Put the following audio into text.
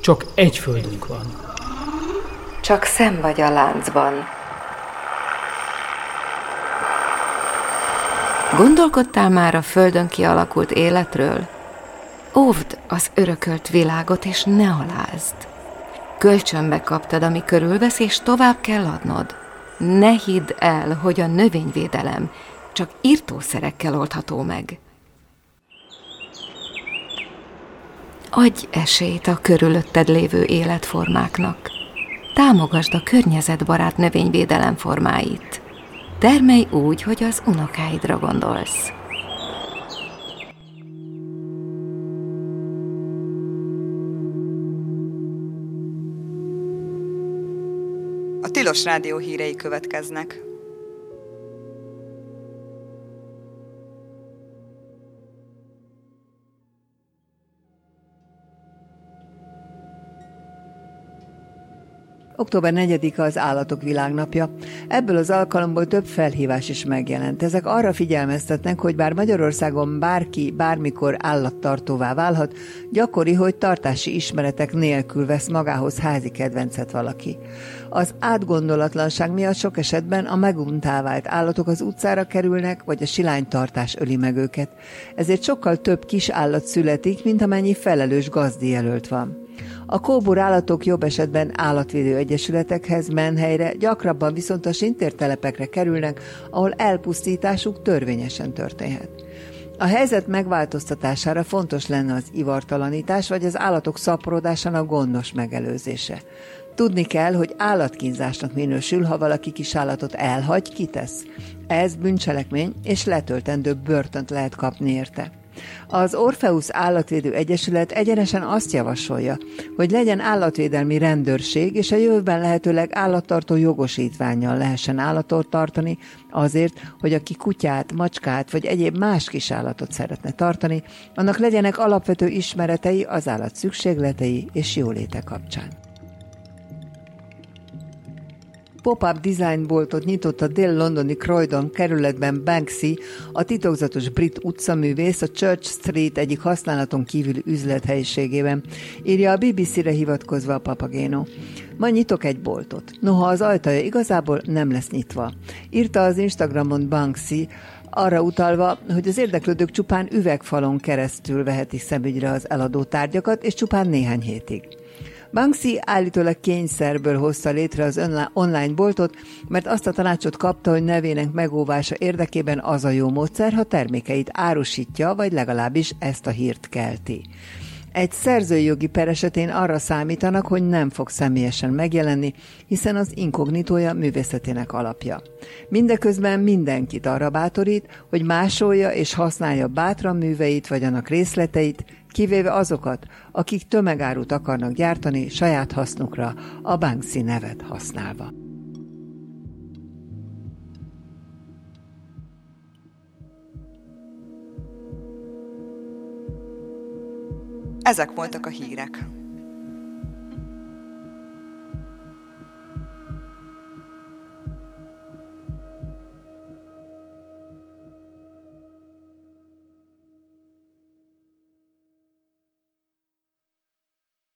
Csak egy földünk van. Csak szem vagy a láncban. Gondolkodtál már a földön kialakult életről? Óvd az örökölt világot, és ne alázd. Kölcsönbe kaptad, ami körülvesz, és tovább kell adnod. Ne hidd el, hogy a növényvédelem csak irtószerekkel oldható meg. Adj esélyt a körülötted lévő életformáknak. Támogasd a környezetbarát növényvédelem formáit. Termelj úgy, hogy az unokáidra gondolsz. A Tilos Rádió hírei következnek. Október 4-e az Állatok Világnapja. Ebből az alkalomból több felhívás is megjelent. Ezek arra figyelmeztetnek, hogy bár Magyarországon bárki bármikor állattartóvá válhat, gyakori, hogy tartási ismeretek nélkül vesz magához házi kedvencet valaki. Az átgondolatlanság miatt sok esetben a meguntá vált állatok az utcára kerülnek, vagy a silánytartás öli meg őket. Ezért sokkal több kis állat születik, mint amennyi felelős gazdijelölt van. A kóbor állatok jobb esetben állatvédő egyesületekhez, menhelyre, gyakrabban viszont a sintértelepekre kerülnek, ahol elpusztításuk törvényesen történhet. A helyzet megváltoztatására fontos lenne az ivartalanítás, vagy az állatok szaporodásának gondos megelőzése. Tudni kell, hogy állatkínzásnak minősül, ha valaki kis állatot elhagy, kitesz. Ez bűncselekmény, és letöltendő börtönt lehet kapni érte. Az Orpheus Állatvédő Egyesület egyenesen azt javasolja, hogy legyen állatvédelmi rendőrség, és a jövőben lehetőleg állattartó jogosítvánnyal lehessen állatot tartani, azért, hogy aki kutyát, macskát vagy egyéb más kis állatot szeretne tartani, annak legyenek alapvető ismeretei az állat szükségletei és jóléte kapcsán. Pop-up design boltot nyitott a dél-londoni Croydon kerületben Banksy, a titokzatos brit utcaművész a Church Street egyik használaton kívüli üzlethelyiségében, írja a BBC-re hivatkozva a Papageno. Ma nyitok egy boltot. Noha az ajtaja igazából nem lesz nyitva. Írta az Instagramon Banksy, arra utalva, hogy az érdeklődők csupán üvegfalon keresztül vehetik szemügyre az eladó tárgyakat, és csupán néhány hétig. Banksy állítólag kényszerből hozta létre az online boltot, mert azt a tanácsot kapta, hogy nevének megóvása érdekében az a jó módszer, ha termékeit árusítja, vagy legalábbis ezt a hírt kelti. Egy szerzői jogi per esetén arra számítanak, hogy nem fog személyesen megjelenni, hiszen az inkognitója művészetének alapja. Mindeközben mindenkit arra bátorít, hogy másolja és használja bátran műveit vagy annak részleteit, kivéve azokat, akik tömegárut akarnak gyártani saját hasznukra, a Banksy nevet használva. Ezek voltak a hírek.